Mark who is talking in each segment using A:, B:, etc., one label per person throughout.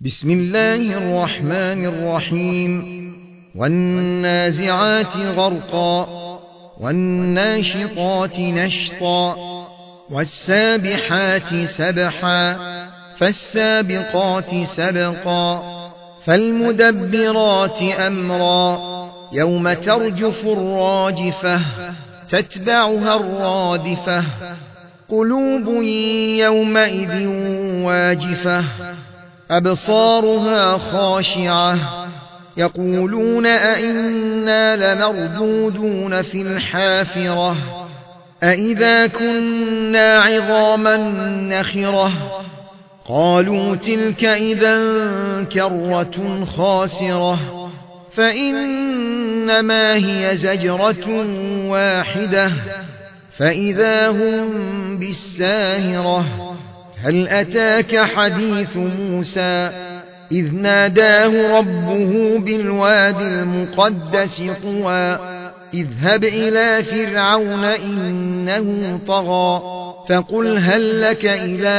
A: بسم الله الرحمن الرحيم والنازعات غرقا والناشطات نشطا والسابحات سبحا فالسابقات سبقا فالمدبرات أمرا يوم ترجف الراجفة تتبعها الرادفة قلوب يومئذ واجفة أبصارها خاشعة يقولون أئنا لمردودون في الحافرة أئذا كنا عظاما نخرة قالوا تلك إذا كرة خاسرة فإنما هي زجرة واحدة فإذا هم بالساهرة هل أتاك حديث موسى إذ ناداه ربه بالوادي المقدس طوى اذهب إلى فرعون إنه طغى فقل هل لك إلى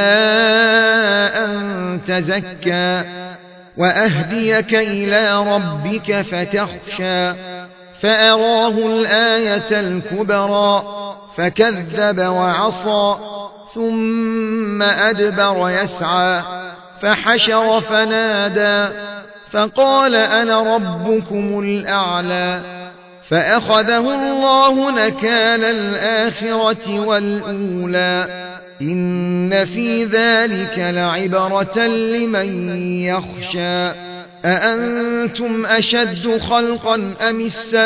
A: أن تزكى وأهديك إلى ربك فتخشى فأراه الآية الكبرى فكذب وعصى ثم أدبر يسعى فحشر فنادى فقال أنا ربكم الأعلى فأخذه الله نكال الآخرة والأولى إن في ذلك لعبرة لمن يخشى أأنتم أشد خلقا أم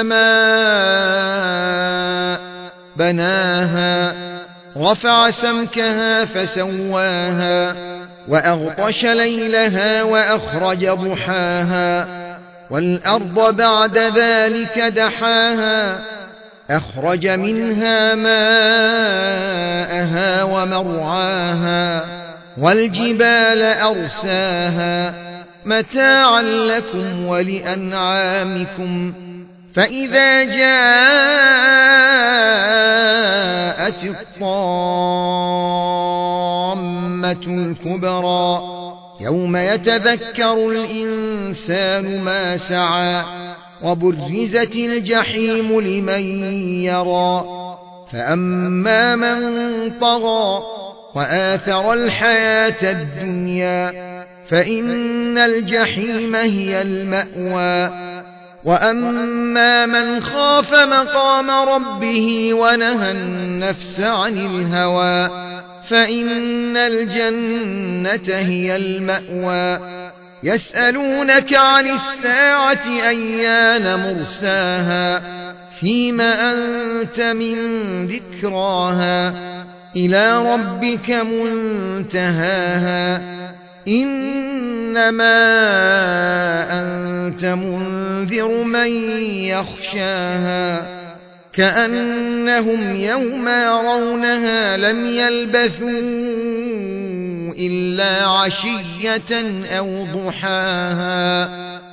A: السماء بناها رفع سمكها فسواها وأغطش ليلها وأخرج ضحاها والأرض بعد ذلك دحاها أخرج منها ماءها ومرعاها والجبال أرساها متاعا لكم ولأنعامكم فإذا جاءت الطامة الكبرى يوم يتذكر الإنسان ما سعى وبرزت الجحيم لمن يرى فأما من طغى وآثر الحياة الدنيا فإن الجحيم هي المأوى وأما من خاف مقام ربه ونهى النفس عن الهوى فإن الجنة هي المأوى يسألونك عن الساعة أيان مرساها فيم أنت من ذكراها إلى ربك منتهاها إنما أنت منذر من يخشاها كأنهم يوم يرونها لم يلبثوا إلا عشية أو ضحاها